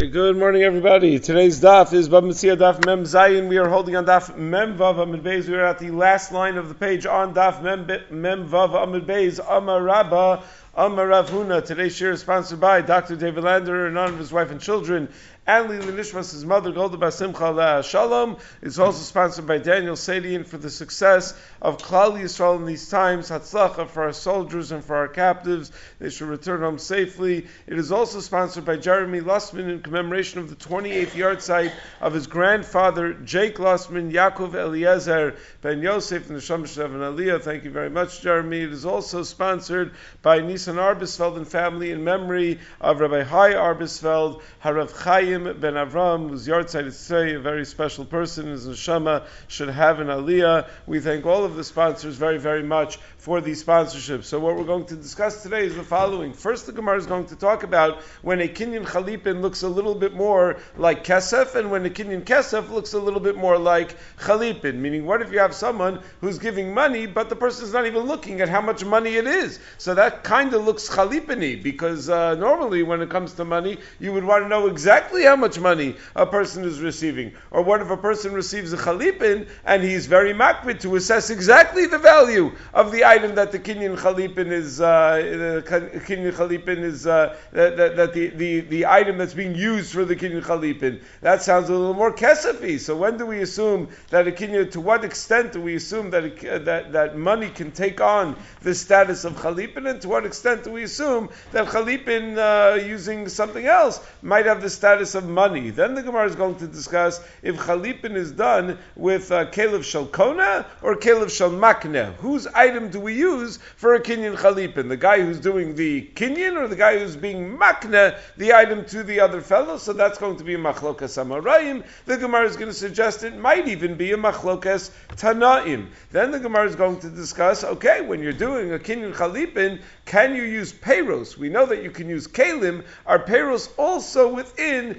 Good morning, everybody. Today's daf is Bab Metzia Daf Mem Zayin. We are holding on daf Mem Vav Amud Beis. We are at the last line of the page on daf Mem Vav Amud Beis. Amar Rabba, Amar Rav Huna. Today's shir is sponsored by Dr. David Lander and none of his wife and children, and Lili Nishmas, his mother, Golda Basimcha La Shalom. It's also sponsored by Daniel Sadian for the success of Klal Yisrael in these times. Hatzlacha for our soldiers and for our captives. They should return home safely. It is also sponsored by Jeremy Lussman in commemoration of the 28th yard site of his grandfather, Jake Lussman, Yaakov Eliezer Ben Yosef, and the Shamash and Aliyah. Thank you very much, Jeremy. It is also sponsored by Nisan Arbisfeld and family in memory of Rabbi Hai Arbisfeld, Harav Chaim Ben Avram, whose yard site is today, a very special person. His neshama should have an aliyah. We thank all of the sponsors very, very much for these sponsorships. So what we're going to discuss today is the following. First, the Gemara is going to talk about when a Kinyan Chalipin looks a little bit more like Kesef, and when a Kinyan Kesef looks a little bit more like Chalipin. Meaning, what if you have someone who's giving money, but the person's not even looking at how much money it is? So that kind of looks Chalipin-y, because normally when it comes to money, you would want to know exactly how much money a person is receiving. Or what if a person receives a Chalipin, and he's very makbid to assess exactly the value of the item that the Kinyan Chalipin is, the item that's being used for the Kinyan Chalipin. That sounds a little more kesefy. So when do we assume that a Kinyan, to what extent do we assume that that money can take on the status of Chalipin, and to what extent do we assume that Chalipin using something else might have the status of money? Then the Gemara is going to discuss if Chalipin is done with Kelev Shel Kona or Kelev Shel Makne. Whose item do we use for a Kinyan Chalipin? The guy who's doing the Kinyan or the guy who's being Makne the item to the other fellow? So that's going to be a Machlokas Amarayim. The Gemara is going to suggest it might even be a Machlokas Tanaim. Then the Gemara is going to discuss, okay, when you're doing a Kinyan Chalipin, can you use Peiros? We know that you can use Kalim. Are Peiros also within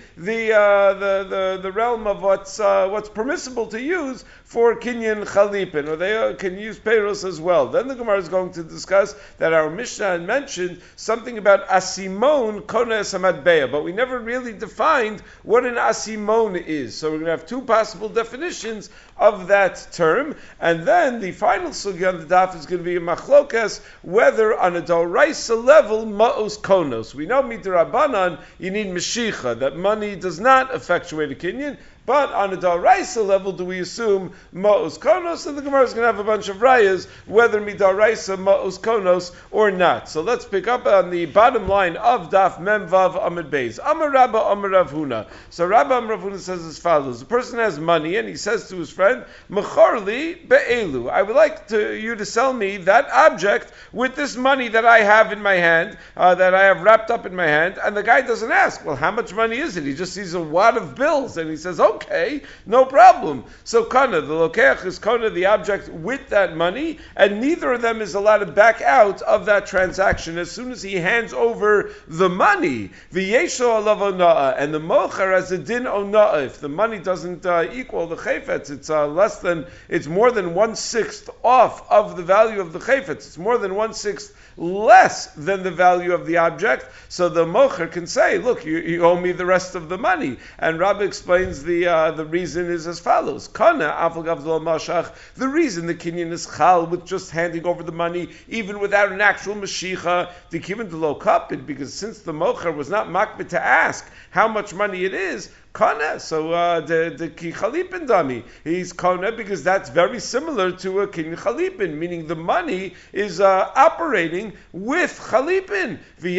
the realm of what's permissible to use for Kinyan Chalipin, or they can use Peiros as well? Then the Gemara is going to discuss that our Mishnah had mentioned something about Asimon Kona Samadbeya, but we never really defined what an Asimon is. So we're going to have two possible definitions of that term, and then the final sugya on the daf is going to be a machlokas whether on a doraisa level ma'os konos. We know midrabanan you need meshicha, that money does not effectuate a kinyan. But on a daraisa level, do we assume ma'os konos? And the Gemara is going to have a bunch of rayas, whether midaraisa ma'os konos or not. So let's pick up on the bottom line of Daf Mem Vav Amud Beis. Amar Rabba Amar Rav Huna. So Rabba Amar Rav Huna says as follows: the person has money and he says to his friend, "Mecharli be'elu. I would like you to sell me that object with this money that I have in my hand, that I have wrapped up in my hand." And the guy doesn't ask, "Well, how much money is it?" He just sees a wad of bills and he says, "Okay, no problem." So kana, the lokeach is kana, the object with that money, and neither of them is allowed to back out of that transaction as soon as he hands over the money. V'yesho alav ona'ah, and the mocher has a din ona'ah. If the money doesn't equal the chayfetz, it's more than 1/6 off of the value of the chayfetz. It's more than 1/6 less than the value of the object. So the mocher can say, "Look, you owe me the rest of the money." And Rabbi explains the reason is as follows: Kana afal gavdol mashach. The reason the kinyan is chal with just handing over the money, even without an actual mashicha, the kiven to lo kapid, because since the mocher was not makbid to ask how much money it is, Kana, so the ki chalipin dami, he's kana because that's very similar to a kin chalipin, meaning the money is operating with chalipin.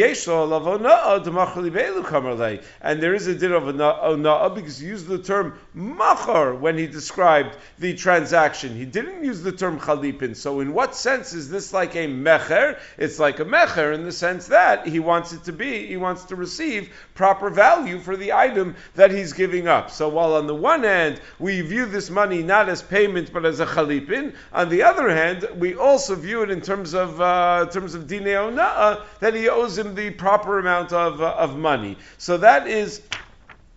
And there is a din of ona'ah because he used the term machar when he described the transaction. He didn't use the term chalipin. So in what sense is this like a mecher? It's like a mecher in the sense that he wants to receive proper value for the item that he's giving up. So while on the one hand we view this money not as payment but as a chalipin, on the other hand we also view it in terms of dinei ona'ah, that he owes him the proper amount of money. So that is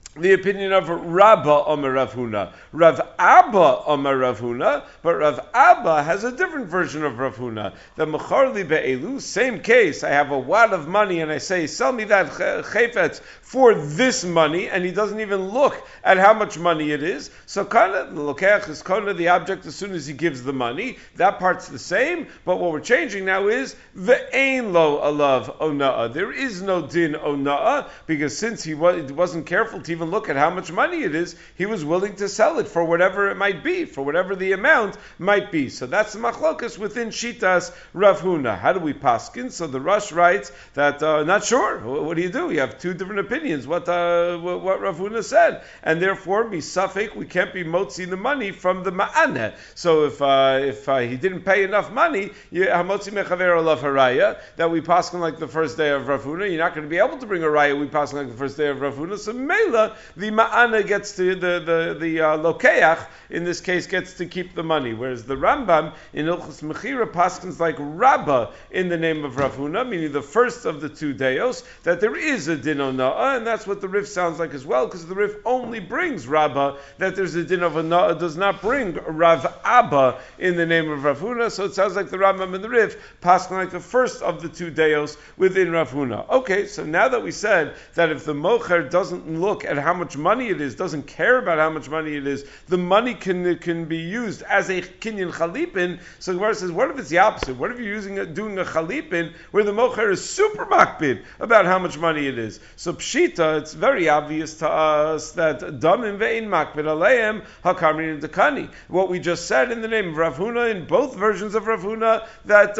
the opinion of Rabba Omer Rav Huna. Rav Abba Omer Rav Huna, but Rav Abba has a different version of Rav Huna. The Mecharli Be'elu, same case. I have a wad of money and I say, sell me that chayfetz for this money, and he doesn't even look at how much money it is. So kana, the lokeach is kana, the object as soon as he gives the money. That part's the same, but what we're changing now is ve'ein lo alav ona'ah. There is no din ona'ah, because since he wasn't careful to even look at how much money it is, he was willing to sell it for whatever it might be, for whatever the amount might be. So that's the machlokas within Shitas Rav Huna. How do we paskin? So the Rosh writes that not sure. What do? You have two different opinions. What Rav Huna said, and therefore misafek we can't be motzi the money from the ma'aneh. So if he didn't pay enough money, hamotzi mechaver alav haraya, that we paskin like the first day of Rav Huna. You're not going to be able to bring a raya. We paskin like the first day of Rav Huna. So mela the ma'ana gets to the lokeach in this case gets to keep the money, whereas the Rambam in Ilchus Mechira paskins like Rabba in the name of Rav Huna, meaning the first of the two deos, that there is a din ona'ah, and that's what the Rif sounds like as well, because the Rif only brings Rabba, that there's a din of ona'ah, does not bring Rav Abba in the name of Rav Huna, so it sounds like the Rambam and the Rif paskin like the first of the two deos within Rav Huna. Okay, so now that we said that if the mocher doesn't look at how much money it is, doesn't care about how much money it is, the money can be used as a kinyan chalipin. So the Gemara says, what if it's the opposite? What if you're doing a chalipin where the mocher is super makbid about how much money it is? So pshita, it's very obvious to us that damim ve'in makbid aleim hakamrin dekani. What we just said in the name of Rav Huna, in both versions of Rav Huna, that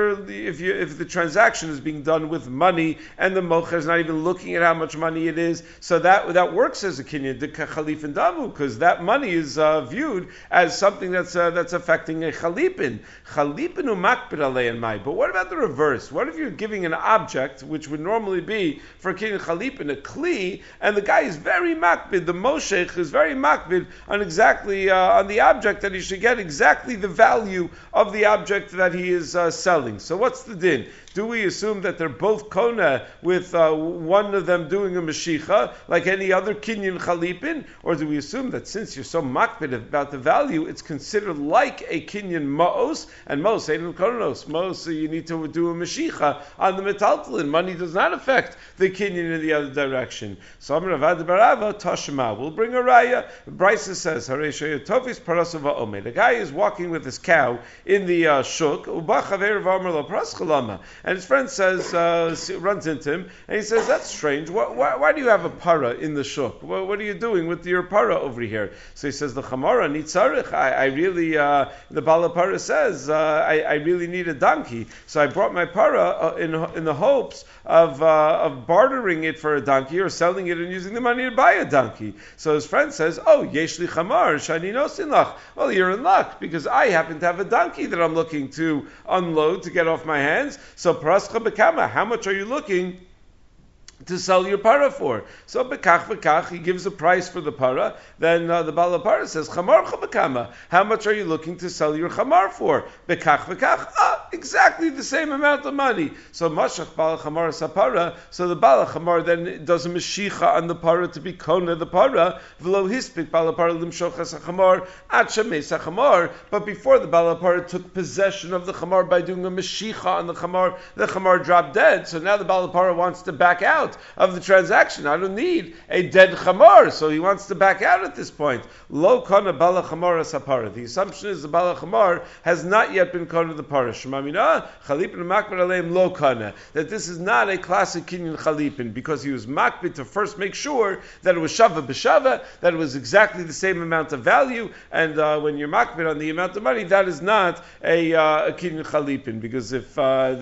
if the transaction is being done with money and the mocher is not even looking at how much money it is, so that works as a kinyan de chalif and damu, because that money is viewed as something that's affecting a chalipin. Chalipin umakbid alein mai. But what about the reverse? What if you're giving an object, which would normally be for a kinyan chalipin, a kli, and the guy is very makbid, the moshech is very makbid on exactly on the object, that he should get exactly the value of the object that he is selling. So what's the din? Do we assume that they're both kona with one of them doing a mashicha like any other kinyan chalipin, or do we assume that since you're so makbid about the value, it's considered like a kinyan ma'os, and ma'os ain't konos. Ma'os, you need to do a mashicha on the metaltalin. Money does not affect the kinyan in the other direction. So Amar Avad Barava Tashma, we'll bring a raya. Brisa says, the guy is walking with his cow in the shuk, and his friend says, runs into him, and he says, that's strange. Why do you have a para in the shuk? What are you doing with your para over here? So he says, the chamara nitzarich. I really, the balapara says, I really need a donkey. So I brought my para in the hopes of bartering it for a donkey or selling it and using the money to buy a donkey. So his friend says, oh, yeshli chamar, shani nosin lach. Well, you're in luck, because I happen to have a donkey that I'm looking to unload to get off my hands. So parascha bekama, how much are you looking to sell your para for? So bekach, he gives a price for the para. Then the Bala para says, chamar bekama, how much are you looking to sell your chamar for? Bekach, exactly the same amount of money. So mashach Bala chamar sapara, so the Bala chamar then does a meshicha on the para to be kona the para, v'lo hispik Bala para limshochas chamar at shemes chamar. But before the Bala para took possession of the chamar by doing a meshicha on the chamar dropped dead. So now the Bala para wants to back out of the transaction. I don't need a dead chamar, so he wants to back out at this point. Lo kana bala chamar sapara. The assumption is the bala chamar has not yet been kana the para. Shemamina chalipin makbid aleim lo kana. That this is not a classic kinyan chalipin, because he was makbid to first make sure that it was shava b'shava, that it was exactly the same amount of value. And when you're makbid on the amount of money, that is not a kinyan chalipin, because if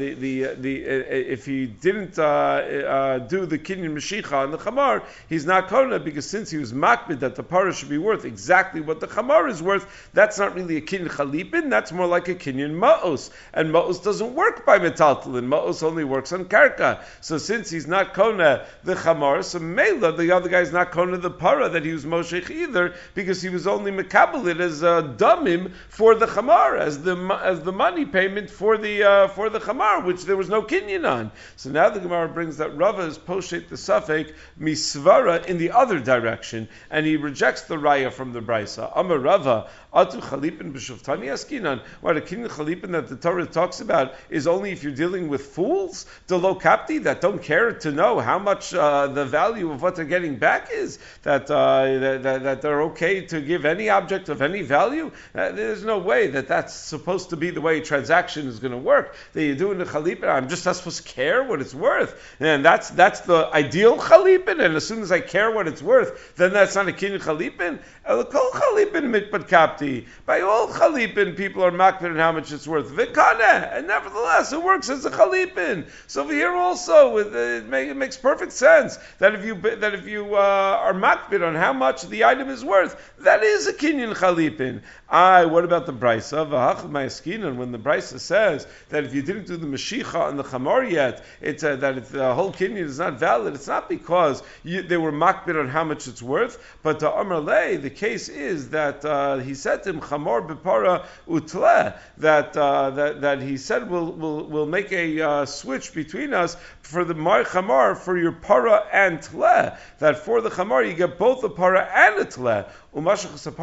if he didn't do the kinyan mashicha on the chamar, he's not kona, because since he was makbid that the para should be worth exactly what the chamar is worth, that's not really a kinyan chalipin, that's more like a kinyan ma'os. And ma'os doesn't work by metaltalin, ma'os only works on karka. So since he's not kona the chamar, so mela, the other guy's not kona the para that he was moshech either, because he was only mekabelit as a damim for the chamar, as the money payment for the chamar, which there was no kinyan on. So now the Gemara brings that Rava is poshet the safek misvara in the other direction, and he rejects the raya from the brisa. Amar Rava, atu chalipin b'shuftani askinan. What a kinyan chalipin that the Torah talks about is only if you're dealing with fools, the lo kapti that don't care to know how much the value of what they're getting back is, that they're okay to give any object of any value. There's no way that that's supposed to be the way a transaction is going to work. That you're doing the chalipin, I'm just not supposed to care what it's worth, and that's the ideal chalipin. And as soon as I care what it's worth, then that's not a kinyan chalipin. Kol chalipin mitpat kapti. By all chalipin, people are makbid on how much it's worth. V'kaneh, and nevertheless, it works as a chalipin. So over here also, it makes perfect sense that if you are makbid on how much the item is worth, that is a kinyan chalipin. What about the brisa? When the brisa says that if you didn't do the mashicha on the chamor yet, the whole kinyan is not valid. It's not because they were makbid on how much it's worth, but to Amar Lei, the case is that he said to him chamor b'para utle, that he said we'll make a switch between us for the mar chamor for your para and tle. That for the chamor you get both the para and a tle. And he didn't do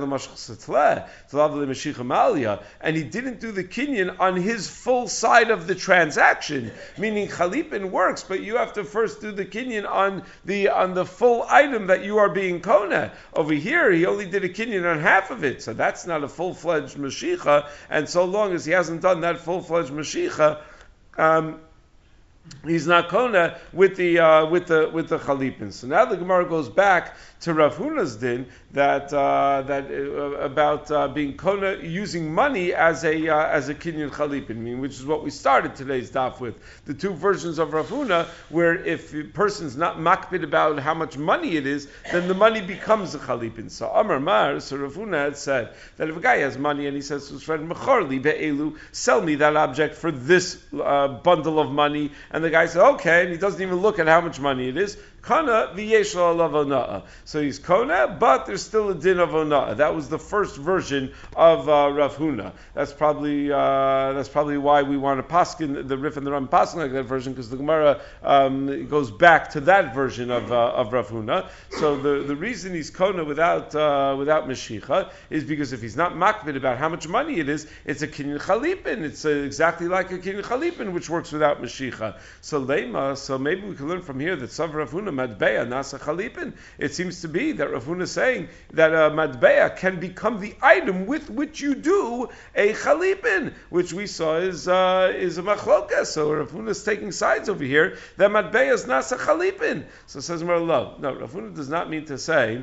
the kinyan on his full side of the transaction, meaning chalipin works, but you have to first do the kinyan on the full item that you are being kona. Over here, he only did a kinyan on half of it, so that's not a full-fledged mashicha. And so long as he hasn't done that full-fledged mashicha, he's not kona with the chalipin. So now the Gemara goes back to Rav Huna's din about being kona using money as a kinyan chalipin, which is what we started today's daf with. The two versions of Rav Huna, where if a person's not makbid about how much money it is, then the money becomes a chalipin. So Amar Mar, so Rav Huna had said that if a guy has money and he says to his friend, Mechorli be'elu, sell me that object for this bundle of money, and the guy says, okay, and he doesn't even look at how much money it is, Kana v'yesh lo alav ona'ah. So he's kona, but there's still a din of ona'ah. That was the first version of Rav Huna. That's probably why we want to paskin the Rif and the Ram paskin like that version, because the Gemara goes back to that version of Rav Huna. So the reason he's kona without Mashicha is because if he's not makbid about how much money it is, it's a kinyan chalipin. It's exactly like a kinyan chalipin, which works without Mashicha. So maybe we can learn from here that Sav Rav Huna Madbeya Nasa Chalipin. It seems to be that Rav Huna is saying that Madbeya can become the item with which you do a Chalipin, which we saw is a Machlokas. So Rav Huna is taking sides over here that Madbeya is Nasa Chalipin. So says Marlo, no, Rav Huna does not mean to say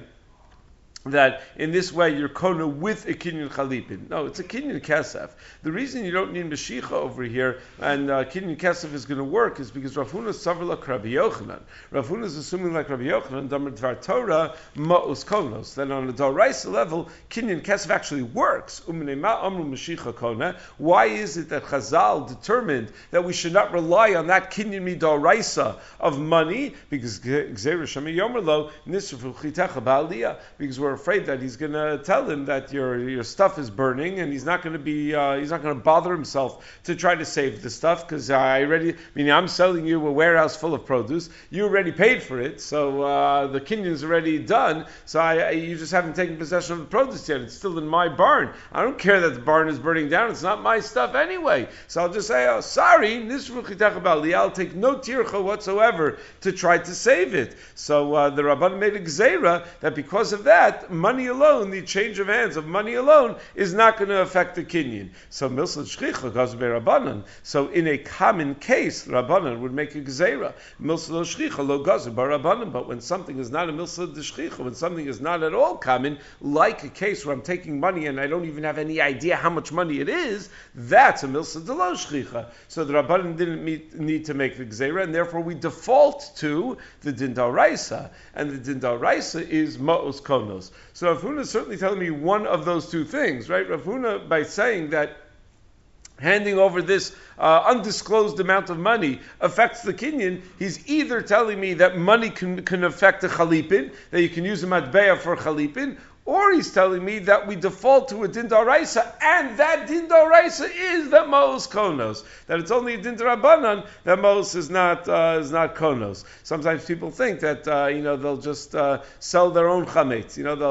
that in this way you're kona with a kinyan chalipin. No, it's a kinyan kesef. The reason you don't need Mashicha over here and kinyan kesef is going to work is because Rav Huna is savar like Rabbi Yochanan. Rav Huna is assuming like Rabbi Yochanan, Damar Dvar Torah, ma'us konos. Then on a Doraisa level, kinyan kesef actually works. Umnei ma amru Mashicha kona. Why is it that Chazal determined that we should not rely on that kinyan midoraisa of money? Because Gzeira Shema Yomerlo, Nisrafu Chitecha Ba'aliyah. Because we're afraid that he's going to tell him that your stuff is burning, and he's not going to bother himself to try to save the stuff, because I'm selling you a warehouse full of produce. You already paid for it, so the kinyan's already done. So you just haven't taken possession of the produce yet. It's still in my barn. I don't care that the barn is burning down. It's not my stuff anyway. So I'll just say, sorry, I'll take no tircha whatsoever to try to save it. So the Rabban made a gzeira that because of that, money alone, the change of hands of money alone, is not going to affect the kinyan. So milsa shchicha goes by Rabbanan. So in a common case, Rabbanan would make a gzeira. Milsa lo shchicha lo goes by Rabbanan. But when something is not a milsa de shchicha, when something is not at all common, like a case where I'm taking money and I don't even have any idea how much money it is, that's a milsa de lo shchicha. So the Rabbanan didn't need to make the gzeira, and therefore we default to the din d'oraisa, and the din d'oraisa is ma'os konos. So Rav Huna is certainly telling me one of those two things, right? Rav Huna, by saying that handing over this undisclosed amount of money affects the kinyan, he's either telling me that money can affect a chalipin, that you can use a matbeya for a chalipin, or he's telling me that we default to a din d'oraisa, and that din d'oraisa is that Ma'os Konos, that it's only a din d'Rabbanan that Ma'os is not Konos. Sometimes people think that they'll just sell their own chametz.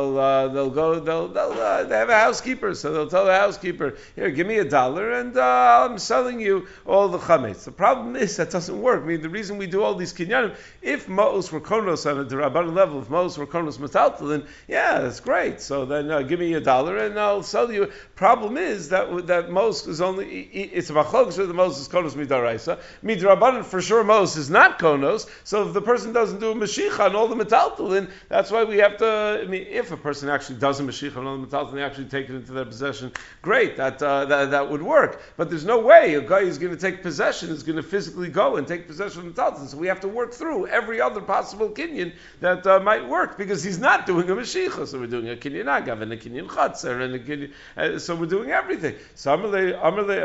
They have a housekeeper, so they'll tell the housekeeper, here, give me $1, and I'm selling you all the chametz. The problem is that doesn't work. I mean, the reason we do all these kinyanim, if Ma'os were Konos on a d'Rabbanan level, if Ma'os were Konos metaltalin, yeah, that's great. So then give me $1 and I'll sell you. Problem is that Ma'os is only, it's a machlokes whether Ma'os is Konos midaraisa. Midrabanan, for sure Ma'os is not Konos, so if the person doesn't do a Mashiach on all the metaltalin, that's why we have to, I mean, if a person actually does a Mashiach on all the metaltalin, they actually take it into their possession, great, that would work. But there's no way a guy who's going to take possession is going to physically go and take possession of the metaltalin, so we have to work through every other possible kinyan that might work, because he's not doing a Mashiach, so we're doing a kinyan agav and a kinyan chatzer and a kinyan, so we're doing everything. So Amalei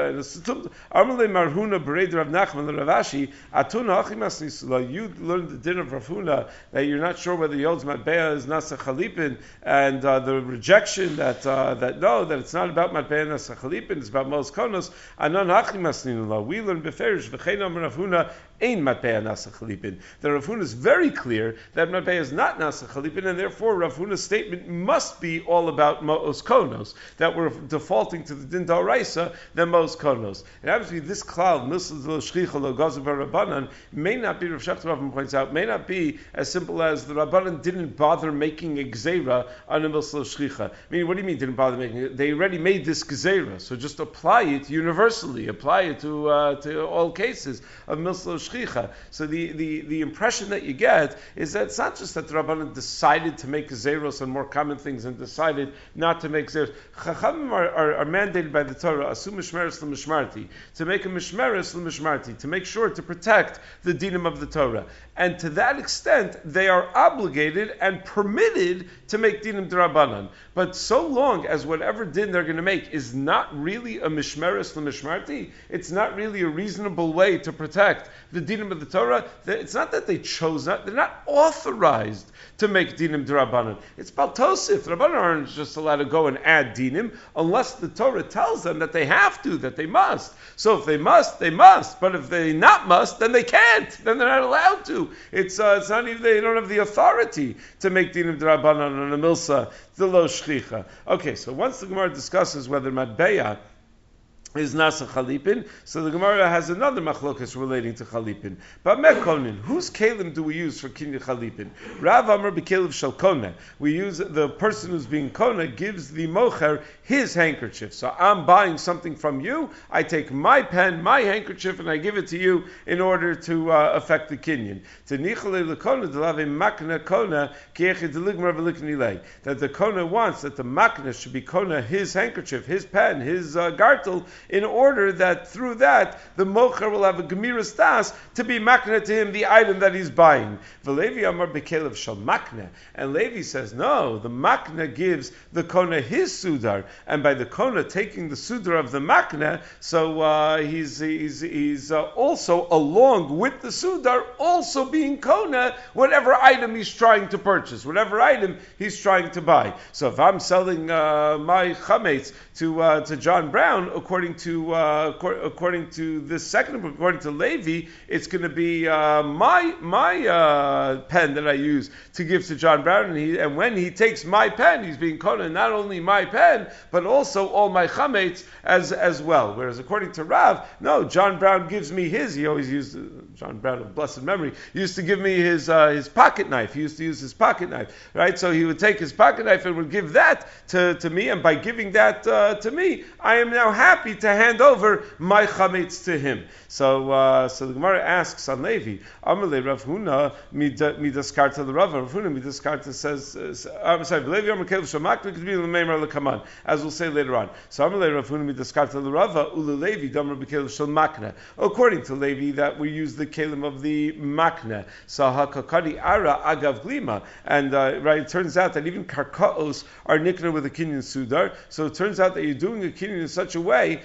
Marhuna Bered Rav Nachman the Ravashi Atuna Achimas Nisula. You learned the din of Rav Huna that you're not sure whether Yod's Matbeah is Nasa Chalipin, and the rejection that it's not about Matbeah Nasa Chalipin, it's about Mos Konos. Anon Achimas Nisula. We learn Beferish V'chein Rav Huna Ein Matbeah Nasa Chalipin. The Rav Huna is very clear that Matbeah is not Nasa Chalipin, and therefore Rav Huna's statement must be all about Mos Konos, that we're defaulting to the din d'oraisa than Mos Konos. And obviously this cloud, Milsal lo shchicha lo gazu b'Rabbanan, may not be, Rav Shechter often points out, may not be as simple as the Rabbanan didn't bother making a gzeira on a Milsal lo shchicha. I mean, what do you mean didn't bother making it? They already made this gzeira, so just apply it universally, apply it to all cases of Milsal lo shchicha. So the impression that you get is that it's not just that the Rabbanan decided to make gzeiros on more common things and decided not to make gzeiros. Chachamim are mandated by the Torah, asu mishmeres l'mishmarti, to make a mishmeres l'mishmarti, to make sure to protect the dinim of the Torah. And to that extent, they are obligated and permitted to make dinim d'Rabbanan. But so long as whatever din they're going to make is not really a mishmeres l'mishmarti, it's not really a reasonable way to protect the dinim of the Torah, it's not that they chose not, they're not authorized to make dinim d'Rabbanan. It's baltosif. The Rabbanan aren't just allowed to go and add dinim unless the Torah tells them that they have to, that they must. So if they must, they must. But if they not must, then they can't. Then they're not allowed to. It's not even, they don't have the authority to make dinim d'Rabbanan on a milsa, the lo shchicha. Okay, so once the Gemara discusses whether matbeya is Nasa Chalipin, so the Gemara has another machlokas relating to Chalipin. But Mekonin, whose kalim do we use for Kinyan Chalipin? Rav Amar B'Kelev Shel Kona. We use, the person who's being Kona gives the mocher his handkerchief. So I'm buying something from you, I take my pen, my handkerchief, and I give it to you in order to affect the Kinyan. That the Kona wants that the makna should be Kona his handkerchief, his pen, his gartel, in order that through that the mocher will have a gemiras das to be makna to him the item that he's buying. V'Levi Amar B'Kelev Shel Makna, and Levi says no, the makna gives the kona his sudar, and by the kona taking the sudar of the makna, so he's also along with the sudar also being kona whatever item he's trying to purchase, whatever item he's trying to buy. So if I'm selling my chametz to John Brown, according to this second, according to Levi, it's going to be my pen that I use to give to John Brown, and when he takes my pen, he's being kohen not only my pen but also all my chametz as well. Whereas according to Rav, no, John Brown gives me his. He always used John Brown of blessed memory used to give me his pocket knife. He used to use his pocket knife, right? So he would take his pocket knife and would give that to me, and by giving that to me, I am now happy to hand over my chametz to him. So the Gemara asks on Levi, Amalei Rav Huna midaskarta the Rav Huna midaskarta says, I'm sorry, Levi Amalei Shamak could be l'meimer l'kaman, as we'll say later on. So Amalei Rav Huna midaskarta the Rav ulu Levi damar b'kelev shel makna. According to Levi, that we use the kelim of the makna. So hakakadi ara agav glima, and right, it turns out that even karkaos are nikna with a kinyan sudar. So it turns out that you're doing a kinyan in such a way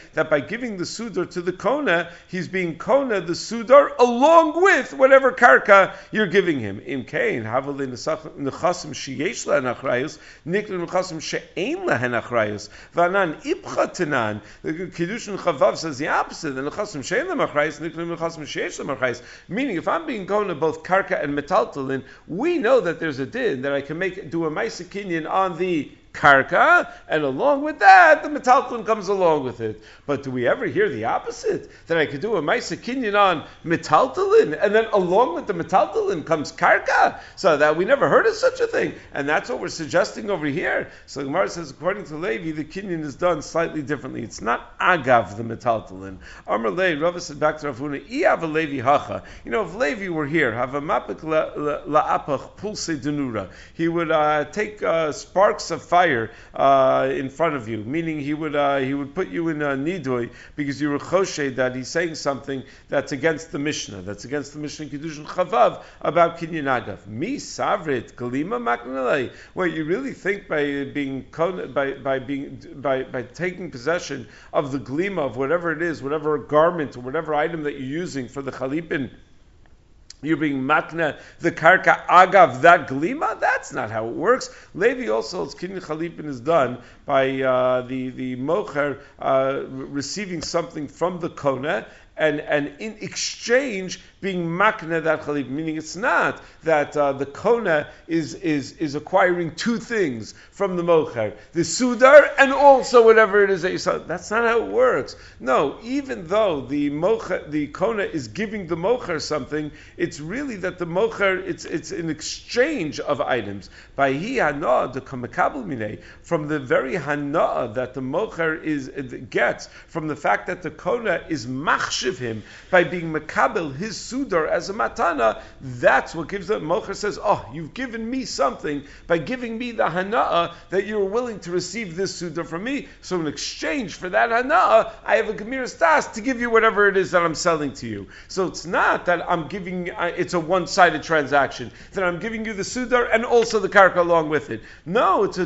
that by giving the sudar to the kona, he's being kona the sudar along with whatever karka you're giving him. Im kain havali nechasim sheyesh lahen achrayus niklu nechasim she'ein lahen achrayus v'anan ipcha tenan. The Kiddushin Chavav says the opposite. The nechasim she'ein lahen achrayus niklu nechasim sheyesh lahen achrayus. Meaning, if I'm being kona both karka and metaltalin, we know that there's a din that I can do a ma'aser kinyan on the karka, and along with that, the metaltalin comes along with it. But do we ever hear the opposite? That I could do a ma'aser kinyan on metaltalin, and then along with the metaltalin comes karka? So that we never heard of such a thing. And that's what we're suggesting over here. So the Gemara says, according to Levi, the kinyan is done slightly differently. It's not agav the metaltalin. Amar Levi, Rava said back to Rav Huna, Iav a Levi hacha. You know, if Levi were here, have a mapik la'apach pulse denura, he would take sparks of fire in front of you, meaning he would put you in a nidui because you were choshed that he's saying something that's against the Mishnah, that's against the Mishnah Kiddushin Chavav about kinyan agav. Mi savrit kalima maknalei. Wait, you really think by taking possession of the glima of whatever it is, whatever garment or whatever item that you're using for the chalipin, you're being matna the karka agav that glima? That's not how it works. Levi also holds kinyan chalipin is done by the mocher receiving something from the kona and in exchange being makna that chalipin. Meaning it's not that the kona is acquiring two things from the mocher, the sudar and also whatever it is that you saw. That's not how it works. No, even though the kona is giving the mocher something, it's really that the mocher it's an exchange of items. By hi hana the kamakabel minei, from the very hana that the mocher gets from the fact that the kona is machshiv him by being makabel his sudar as a matana. That's what gives the mocher says, oh, you've given me something by giving me the hana'ah that you're willing to receive this sudar from me. So in exchange for that hana'ah, I have a gemiras das to give you whatever it is that I'm selling to you. So it's not that I'm giving, it's a one-sided transaction, that I'm giving you the sudar and also the karka along with it. No, it's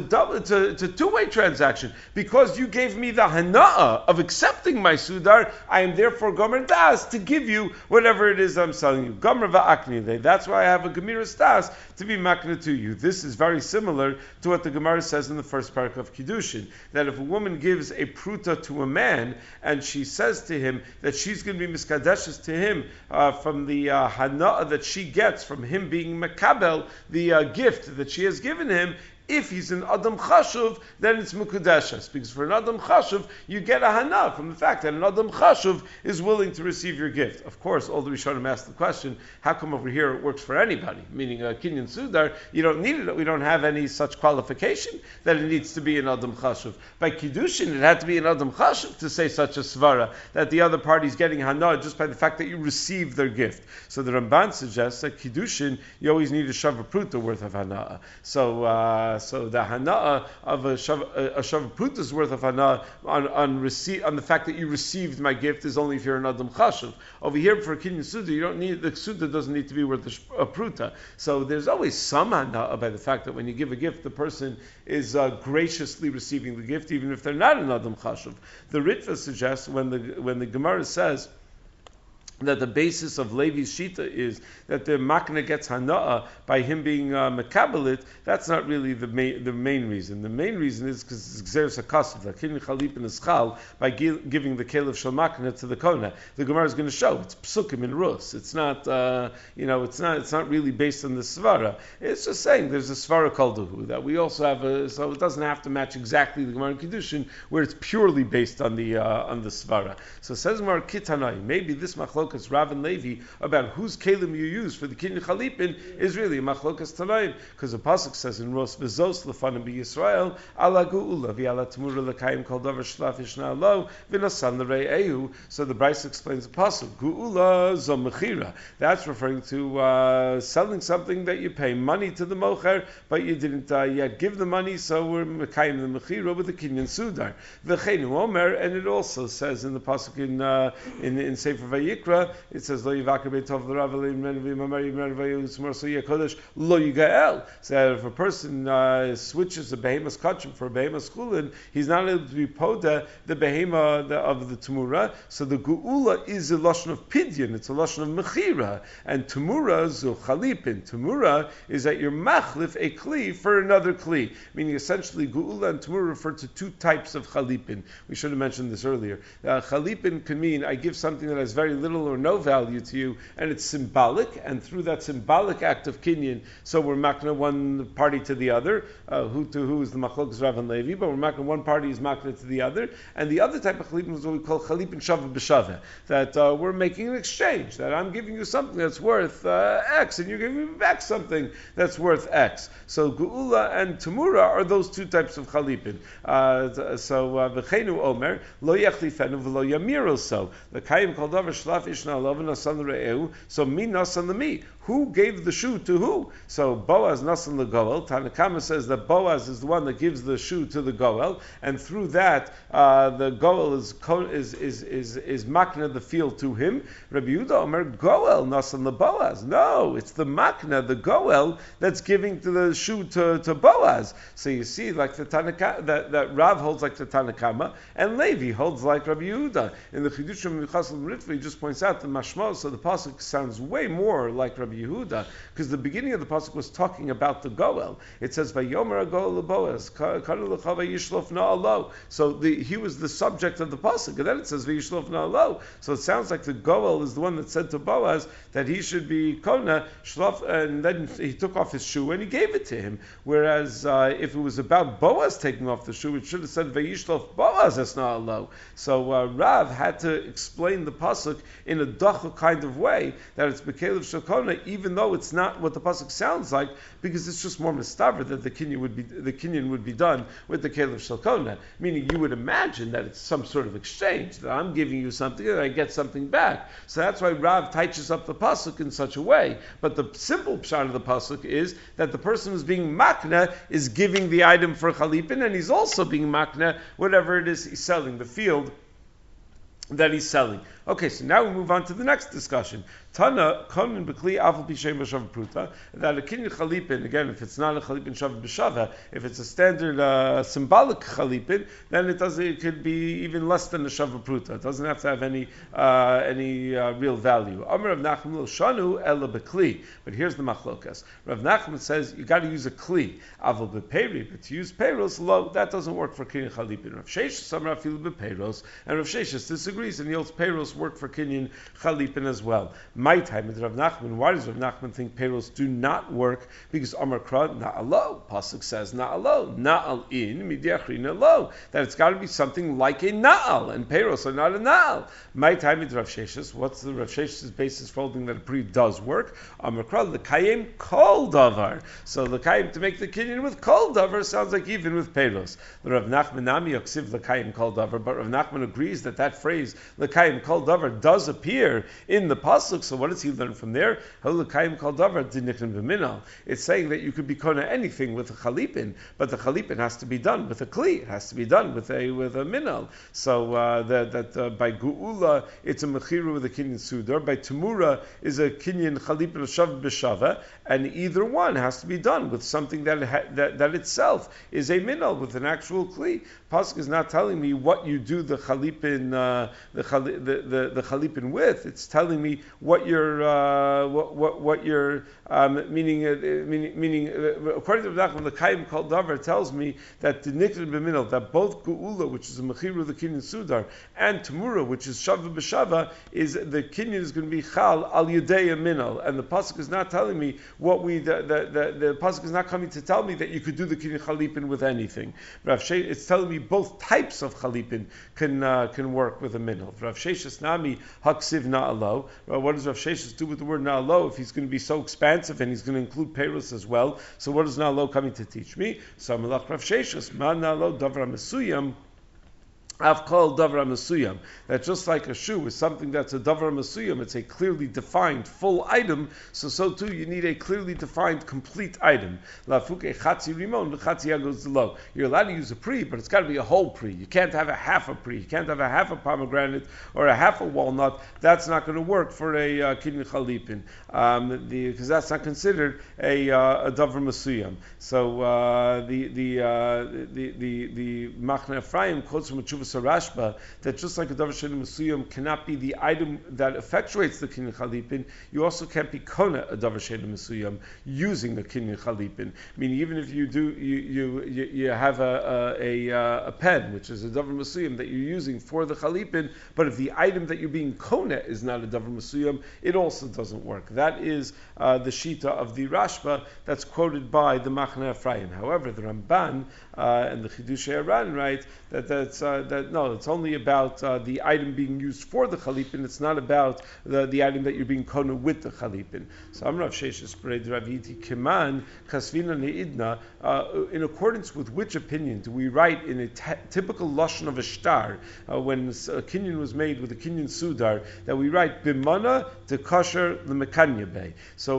a two-way transaction. Because you gave me the hana'ah of accepting my sudar, I am therefore gomer das to give you whatever it is I'm selling you. Gomer va'akni. That's why I have a gemiras das to be makna to you. This is very similar to what the Gemara says in the first parak of Kiddushin, that if a woman gives a pruta to a man and she says to him that she's going to be miskadeshes to him from the hana'ah that she gets from him being makabel, the gift that she has given him, if he's an Adam Chashuv, then it's Mukudeshes. Because for an Adam Chashuv, you get a Hana from the fact that an Adam Chashuv is willing to receive your gift. Of course, all the Rishonim ask the question, how come over here it works for anybody? Meaning a Kinyan Sudar, you don't need it. We don't have any such qualification that it needs to be an Adam Chashuv. By Kiddushin, it had to be an Adam Chashuv to say such a Svara, that the other party is getting Hana just by the fact that you receive their gift. So the Ramban suggests that Kiddushin, you always need a Shava Pruta worth of Hana. So the hana'ah of a shav pruta's worth of hana'ah on the fact that you received my gift is only if you're an adam chashuv. Over here for a kinyan suda, you don't need, the suda doesn't need to be worth a pruta. So there's always some hana'ah by the fact that when you give a gift, the person is graciously receiving the gift, even if they're not an adam chashuv. The Ritva suggests when the Gemara says that the basis of Levi's Shita is that the makna gets hana'ah by him being mekabelit, that's not really the main reason. The main reason is because it's Xeris HaKasav, that Kinyan Chalipin is Chal, by giving the Kelev Shal Makna to the Kona. The Gemara is going to show, it's Psukim in Rus. It's not, it's not really based on the Svara. It's just saying there's a Svara Kol Duhu, that we also have so it doesn't have to match exactly the Gemara in Kiddushin, where it's purely based on the Svara. So it says Gemara Kitanai, maybe this machlok Rav and Levi about whose kelim you use for the kinyan chalipin is really a machlokas tanaim, because the pasuk says in Ros v'zos lefanim b'Yisrael ala geula v'ala temura lekayim kol davar shlaf yishna lo v'nasan l're'ehu. So the Bryce explains the pasuk geula zom mechira. That's referring to selling something that you pay money to the mocher, but you didn't yet give the money, so we're mekayim the mechira with the kinyan sudar. V'cheinu omer, and it also says in the pasuk in Sefer Vayikra, Gemara, it says lo yivakar beitov l'rav lo yigael. So if a person switches a behemoth's kachim for a behemoth's chulin, he's not able to be poda the behemoth of the Tamura. So the Geula is a lashon of pidyon, it's a lashon of mechira, and Tamura is chalipin. Tamura is that you're machlif a kli for another kli, meaning essentially Geula and Tamura refer to two types of chalipin. We should have mentioned this earlier. Chalipin can mean I give something that has very little or no value to you, and it's symbolic, and through that symbolic act of kinyan, so we're makna one party to the other, who to who is the machlokes Rav and Levi, but we're makna one party is makna to the other, and the other type of chalipin is what we call chalipin shava b'shava, that we're making an exchange, that I'm giving you something that's worth X, and you're giving me back something that's worth X. So Geula and Tamura are those two types of chalipin. So v'cheinu omer lo yachlifenu v'lo yamiru. So the kayim called over shlaf ishna alav nasan re'eu. So mi nasan lemi. Who gave the shoe to who? So Boaz nasan legoel. Tanakama says that Boaz is the one that gives the shoe to the goel, and through that the goel is makna the field to him. Rabbi Yehuda Omer goel nasan leBoaz. No, it's the makna, the goel, that's giving to the shoe to Boaz. So you see, like the Tanakama, that Rav holds like the Tanakama, and Levi holds like Rabbi Yehuda. In the Chidushim Michasel Ritva, he just points out the mashma, so the pasuk sounds way more like Rabbi Yehuda, because the beginning of the pasuk was talking about the goel. It says Vayomer goel leBoaz, Kanu lechava yishlof na'alo. So he was the subject of the pasuk, and then it says Vayishlof na'alo. So it sounds like the goel is the one that said to Boaz that he should be kona shlof, and then he took off his shoe and he gave it to him. Whereas if it was about Boaz taking off the shoe, it should have said Vayishlof Boaz es na'alo. So Rav had to explain the pasuk in a dacha kind of way, that it's bekelev shakona, even though it's not what the pasuk sounds like, because it's just more mistaver that the kinyan would be done with the kelev shakona. Meaning, you would imagine that it's some sort of exchange, that I'm giving you something and I get something back. So that's why Rav teaches up the pasuk in such a way. But the simple pshat of the pasuk is that the person who's being makna is giving the item for chalipin, and he's also being makna whatever it is he's selling, the field that he's selling. Okay, so now we move on to the next discussion. Tana konin bekli afal pishem b'shav pruta, that a kinyan chalipin, again, if it's not a chalipin shav b'shava, if it's a standard symbolic chalipin, then it could be even less than a shav pruta. It doesn't have to have any real value. Amar Rav Nachman lo shanu ela bekli, but here's the machlokas. Rav Nachman says you got to use a kli, aval beperi, but to use peiros, lo, that doesn't work for kinyan chalipin. Rav Sheshes amar afilu bepeiros, and Rav Sheshes disagrees, and he holds peiros work for kinyan chalipin as well. My time with Rav Nachman. Why does Rav Nachman think peiros do not work? Because Amar Kra na'alo. Pasuk says na'alo. Na'al in midiachri na'alo. That it's got to be something like a na'al, and peiros are not a na'al. My time with Rav Sheshes. What's the Rav Sheshes' basis for holding that a pri does work? Amar Kra l'kayim kol davar. So l'kayim, to make the kinyan with kol davar, sounds like even with peiros. The Rav Nachman nami yoksiv l'kayim kol davar, but Rav Nachman agrees that phrase l'kayim kol davar does appear in the pasuk. So what does he learn from there? It's saying that you could be kona anything with a chalipin, but the chalipin has to be done with a kli. It has to be done with a minal. So by geula it's a mechiru with a kinyan sudar. By tamura is a kinyan chalipin shav b'shava, and either one has to be done with something that itself is a minal, with an actual kli. Pasuk is not telling me what you do the chalipin the chalipin with. It's telling me what you're meaning according to Rav Nachman, the Kaim Kol Davar tells me that the Nikr B'Minal, that both Geula, which is a Mechiru the Kinyan Sudar, and Tamura, which is Shava B'Shava, is the Kinyan is going to be Chal Al Yudei Minal, and the pasuk is not telling me what the pasuk is not coming to tell me that you could do the Kinyan Chalipin with anything. It's telling me both types of Chalipin can work with a Minal. Rav Sheshes Nami Haksiv Na'alo. What does Rav Sheshes do with the word Na'alo if he's going to be so expansive and he's going to include Peiros as well? So what is Na'alo coming to teach me? So Malach Rav Sheshes, Ma Na'alo Davra Mesuyam I've called davar mesuyam, that just like a shoe is something that's a davar mesuyam, it's a clearly defined full item. So too you need a clearly defined complete item. Lafuke chatzi rimon chatzi agos. You're allowed to use a pri, but it's got to be a whole pri. You can't have a half a pri. You can't have a half a pomegranate or a half a walnut. That's not going to work for a kinyan chalipin, because that's not considered a davar mesuyam. So the Machne Ephraim quotes from a Chuvas Rashba that just like a davar she'eino mesuyam cannot be the item that effectuates the kinyan chalipin, you also can't be kona a davar she'eino mesuyam using the kinyan chalipin. Meaning, even if you do, you have a pen, which is a davar mesuyam that you're using for the chalipin, but if the item that you're being kona is not a davar mesuyam, it also doesn't work. That is the shita of the Rashba that's quoted by the Machne Ephraim. However, the Ramban and the Chidushei Aran write that it's only about the item being used for the chalipin. It's not about the item that you're being kona with the chalipin. So Amrav Sheshes Parei Raviti Kiman Kasvina Neidna. In accordance with which opinion do we write in a typical lashon of a shtar when a kinyan was made with a kinyan sudar that we write bimana de kosher lemekanya bay? So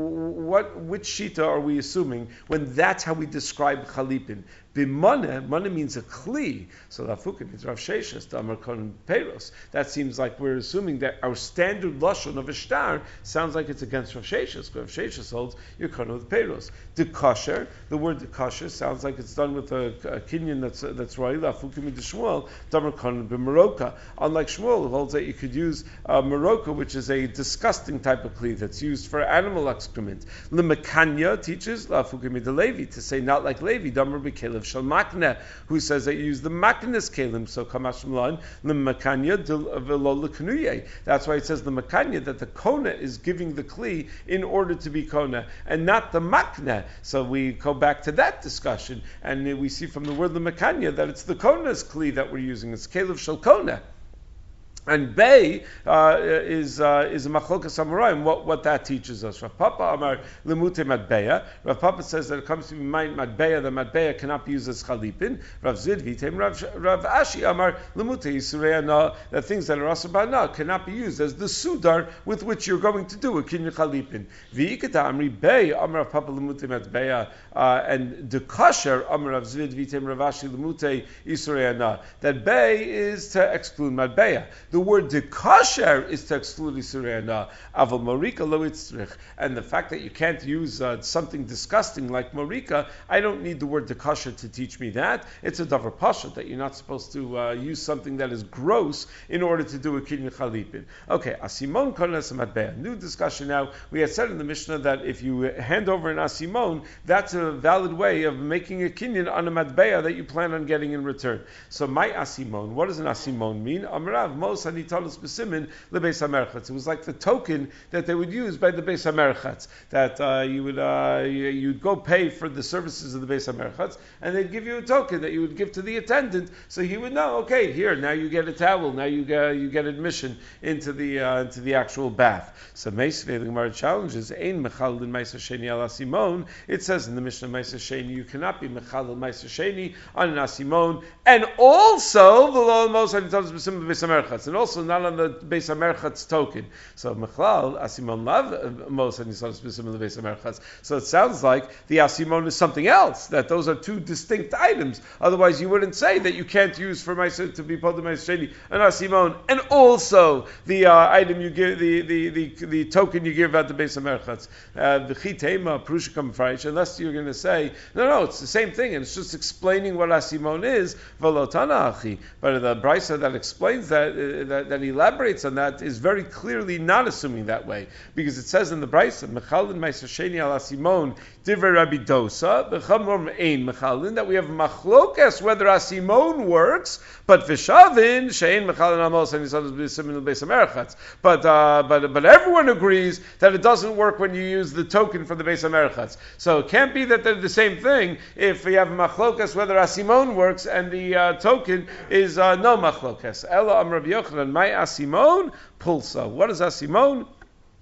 which shita are we assuming when that's how we describe chalipin? Bimana means a kli. So lafukin is Rav Sheshes, the Amar Kon Peiros. That seems like we're assuming that our standard lashon of a shtar sounds like it's against Rav Sheshes. Rav Sheshes holds you're kon with Peiros. De kosher, the word de kosher sounds like it's done with a kinyan that's royal. Lafukin de Shmuel, Amar Kon b'Maroka. Unlike Shmuel, who holds that you could use Maroka, which is a disgusting type of kli that's used for animal excrement. Lemekanya teaches lafukin de Levi to say not like Levi. Damar b'Kelev Shal Makne, who says that you use the Maknes Kalim, so Kamash Mlan, the Makanya v'lo l'knuye. That's why it says the Makanya, that the Kona is giving the Kli in order to be Kona, and not the Makne. So we go back to that discussion, and we see from the word the Makanya that it's the Kona's Kli that we're using. It's Kelev Shal Kona. And Bay is a machlokas amoraim. What that teaches us. Rav Papa Amar lemute matbeya. Rav Papa says that it comes to be mind matbeya. The matbeya cannot be used as chalipin. Rav Zid vitem Rav Ashi Amar lemute yisrei ana. That things that are asur b'ana cannot be used as the sudar with which you're going to do a kinyan chalipin. V'ikata Amri Bay Amar Rav Papa lemute matbeya and the kosher Amar Rav Zid vitem Rav Ashi lemute yisrei ana. That Bay is to exclude matbeya. The word de kosher is to exclude Isurei Hana, aval morika lo itzrich. And the fact that you can't use something disgusting like morika, I don't need the word de kosher to teach me that. It's a davar pasha that you're not supposed to use something that is gross in order to do a kinyan chalipin. Okay, asimon konas matbeya. New discussion now. We had said in the Mishnah that if you hand over an asimon, that's a valid way of making a kinyan on a matbeya that you plan on getting in return. So my asimon, what does an asimon mean? Amrav mos it was like the token that they would use by the Beis HaMerchatz, that you'd go pay for the services of the Beis HaMerchatz, and they'd give you a token that you would give to the attendant, so he would know, okay, here, now you get a towel, now you get admission into the actual bath. So Meisvei, the Gemara challenges, Ein Mechal in Meiser Sheni al Asimon. It says in the Mishnah Meiser Sheni, you cannot be Mechal in Meiser Sheni on an Asimon, and also the law of Moshe and Beis HaMerchatz, and also not on the Beis HaMerchatz token. So Mechlal, Asimon Lav, Mos and Yisrael specifically the Beis HaMerchatz. So it sounds like the Asimon is something else, that those are two distinct items. Otherwise you wouldn't say that you can't use for Meiser to be Pod Meiser Sheni an Asimon, and also the item you give, the token you give at the Beis HaMerchatz. The Chitema, Prushikam Freish, unless you're going to say, no, it's the same thing, and it's just explaining what Asimon is, Velotana Achi. But the Brisa that explains that elaborates on that is very clearly not assuming that way, because it says in the Brisa, Mechalin Meiser Sheni al Asimon Divrei Rabbi Dosa B'chamor Ein Mechalin, that we have machlokas whether Asimon works, but Vishavin Shein Mechalin Amos and Yisrael B'Simin Beis HaMerchatz. But everyone agrees that it doesn't work when you use the token for the Beis HaMerchatz. So it can't be that they're the same thing if we have machlokas whether Asimon works and the token is no machlokas. Ela Am Rabbi Yochanan, my Asimon pulsa. What is Asimon?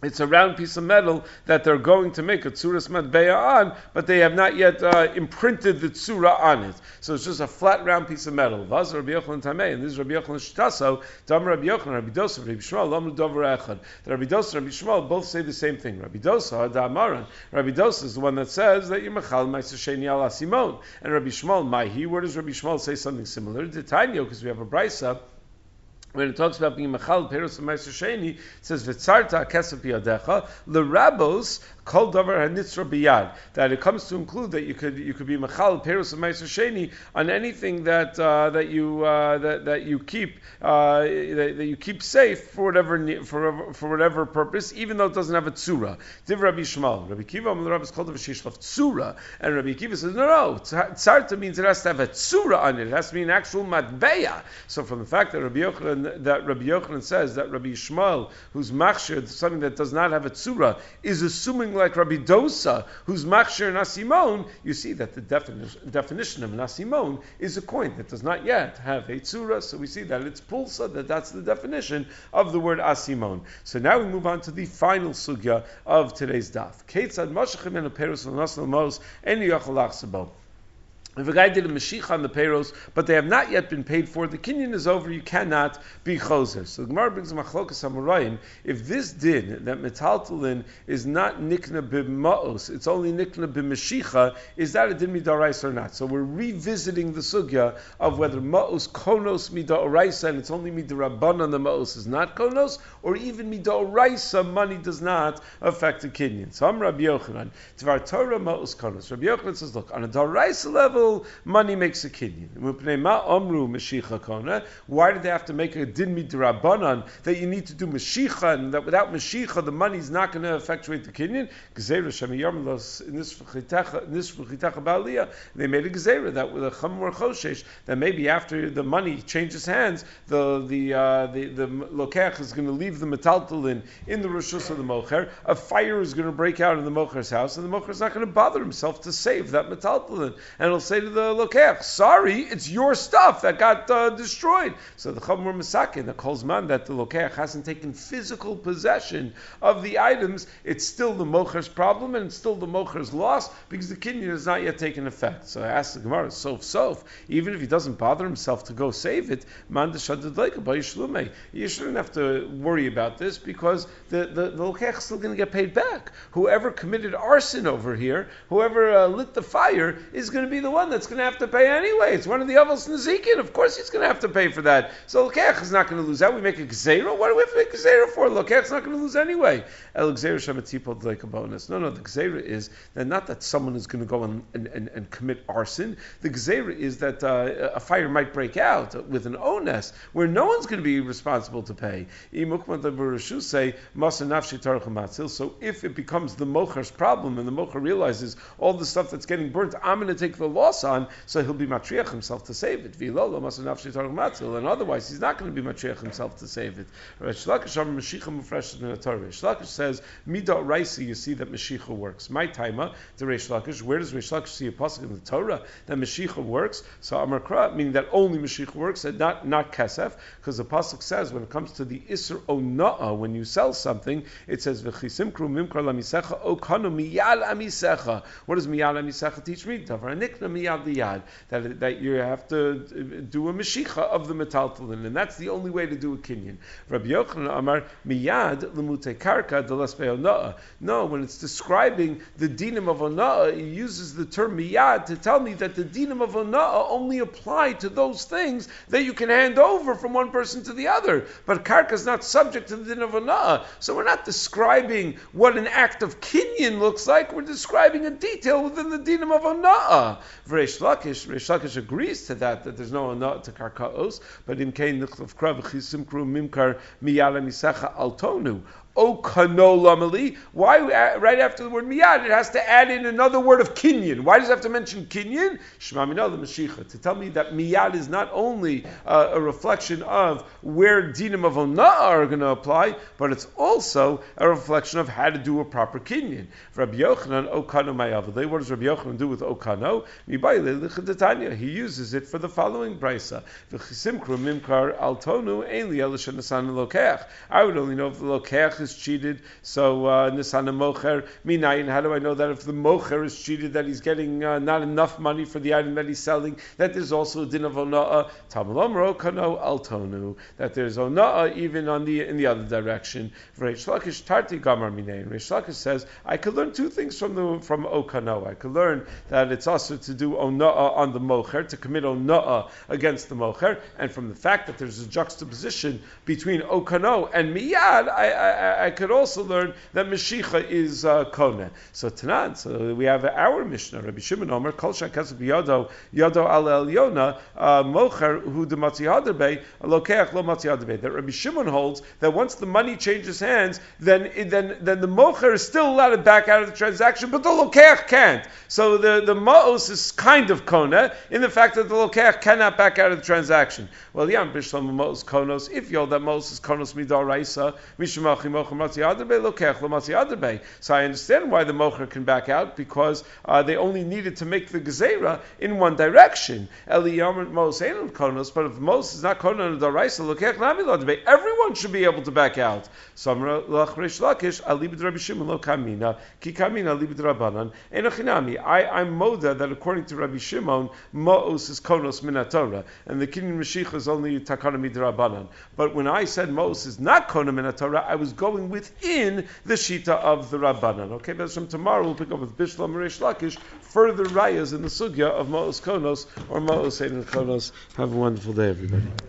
It's a round piece of metal that they're going to make a tzuras matbeya on, but they have not yet imprinted the tzura on it. So it's just a flat round piece of metal. Vaz Rabbi Yochanan Tamei, and this is Rabbi Yochanan Shtaso, Dam Rabbi Yochanan, Rabbi Dosa, Rabbi Shmuel, Lamu Dover Echad. The Rabbi Dosa and Rabbi Shmuel both say the same thing. Rabbi Dosa, Da'amaran. Rabbi Dosa is the one that says that you're mechal ma'aser sheni ala simon. And Rabbi Shmuel, Maihi, where does Rabbi Shmuel say something similar? To Tanya, because we have a brisa. When it talks about being mechal peros and ma'aser sheni, it says v'tzarta kesef biyadecha l'rabos kol davar hanitzra biyad. That it comes to include that you could be mechal peros and ma'aser sheni on anything that you keep safe for whatever purpose, even though it doesn't have a tzura. Div Rabbi Shmuel, Rabbi Kiva Rabbi is called a v'shishlav tzura, and Rabbi Kiva says no. Tzarta means it has to have a tzura on it. It has to be an actual matbeya. So from the fact that Rabbi Yochanan says that Rabbi Shmuel, who's machshir, something that does not have a tzura, is assuming like Rabbi Dosa, who's machshir nasimon, you see that the definition of nasimon is a coin that does not yet have a tzura. So we see that it's pulsa, that's the definition of the word asimon. So now we move on to the final sugya of today's daf. Keitzad mashachim enu peros v'nosel mos enu yachol lachsabo. If a guy did a Mashiach on the payros, but they have not yet been paid for, the kinyan is over, you cannot be choser. So the Gemara brings a machlokas hamarayim. If this din, that metaltalin, is not nikna b'ma'os, it's only nikna b'mashicha, is that a din midaraisa or not? So we're revisiting the sugya of whether ma'os konos midaraisa, and it's only midarabban on the ma'os is not konos, or even midaraisa, money does not affect the kinyan. So I'm Rabbi Yochanan, Tvar Torah ma'os konos. Rabbi Yochanan says, look, on a daraisa level, money makes a kinyan. Why did they have to make a din midrabanan that you need to do mashicha, and that without mashicha the money is not going to effectuate the kinyan? They made a gezerah that with a chamor choshesh that maybe after the money changes hands, the lokech is going to leave the metaltalin in the rishus of the mocher. A fire is going to break out in the mocher's house, and the mocher is not going to bother himself to save that metaltalin, and it'll say to the lokech, sorry, it's your stuff that got destroyed. So the Chavmur Masakin, the Kolzman, that the lokech hasn't taken physical possession of the items, it's still the mocher's problem and it's still the mocher's loss because the kinyan has not yet taken effect. So I asked the Gemara, sof, even if he doesn't bother himself to go save it, you shouldn't have to worry about this because the lokech is still going to get paid back. Whoever committed arson over here, whoever lit the fire, is going to be the one that's going to have to pay anyway. It's one of the Avos Nezikin. Of course he's going to have to pay for that. So Lokech is not going to lose out. We make a Gzeira. What do we have to make a Gzeira for? Lokech's not going to lose anyway. El Gzeira Shamatipot like a bonus. No, the Gzeira is that not that someone is going to go and commit arson. The Gzeira is that a fire might break out with an ones where no one's going to be responsible to pay. So if it becomes the mocher's problem and the mocher realizes all the stuff that's getting burnt, I'm going to take the loss on, so he'll be matriach himself to save it. And otherwise, he's not going to be matriach himself to save it. Reish Lakish says, Midat Raisi, you see that Mashiach works. My taima, the Reish Lakish, where does Reish Lakish see a pasuk in the Torah that Mashiach works? So Amar Kra, meaning that only Mashiach works, and not Kesef, because the pasuk says when it comes to the Isser Ona'a, when you sell something, it says, V'chisimkru mimkar lamisecha okanu miyal amisecha. What does miyal amisecha teach me? That you have to do a mashicha of the metaltalin, and that's the only way to do a kinyan. Rabbi Yochanan Amar miyad lemute karka delaspe ona'a. No, when it's describing the dinim of ona'a, it uses the term miyad to tell me that the dinim of ona'a only apply to those things that you can hand over from one person to the other. But karka is not subject to the din of ona'a. So we're not describing what an act of kinyan looks like. We're describing a detail within the dinim of ona'a. Reish Lakish agrees to that there's no ona'a to karkaos, but in kain nichtav krav chisimkru mimkar miyala misecha altonu. O kanolamali. Why right after the word miyad it has to add in another word of kinyan? Why does it have to mention kinyan? Shema minol l'mashicha, to tell me that miyad is not only a reflection of where dinim of ona'ah are going to apply, but it's also a reflection of how to do a proper kinyan. Rabbi Yochanan o kano mayavale. What does Rabbi Yochanan do with o kano? He uses it for the following brisa: v'chisimkru mimkar altonu ein li elisha nasan lokech. I would only know if the lokech is cheated, so Nisana Mocher, Minayin, how do I know that if the Mocher is cheated, that he's getting not enough money for the item that he's selling, that there's also a din of Ona'ah, Tamalomro, Kano, Altonu, that there's Ona'ah even in the other direction. Reish Lakish, Tarti Gamar Minayin. Reish Lakish says, I could learn two things from Okano. I could learn that it's also to do Ona'ah on the Mocher, to commit Ona'ah against the Mocher, and from the fact that there's a juxtaposition between Okano and Miyad, I could also learn that Meshicha is Kone. So Tanan, so we have our Mishnah, Rabbi Shimon Omer, Kol Shakasab Yado Al Elyona, Mocher, who the Matzihaderbe, Lokeach Lo Matzihaderbe. That Rabbi Shimon holds that once the money changes hands, then the Mocher is still allowed to back out of the transaction, but the Lokeach can't. So the Ma'os is kind of Kone, in the fact that the Lokeach cannot back out of the transaction. Well, Yam Bishlam Ma'os Konos, if you hold that Ma'os is Konos Midar Raisa, Mishmachi Mocher Matzihaderbe, Lokeach Lo Matzihaderbe. So I understand why the Mocher can back out, because they only needed to make the Gezerah in one direction. Everyone should be able to back out. I'm moda that according to Rabbi Shimon, Ma'os is Konos Minatora, and the Kinyan Mashiach is only Takana Midrabanan. But when I said Ma'os is not Konos Minatora, I was going within the Shita of the Rabbanan. Okay, but from tomorrow we'll pick up with Bishlam Reish Lakish further rayas in the sugya of Ma'os Konos or Ma'os Ein Konos. Have a wonderful day, everybody.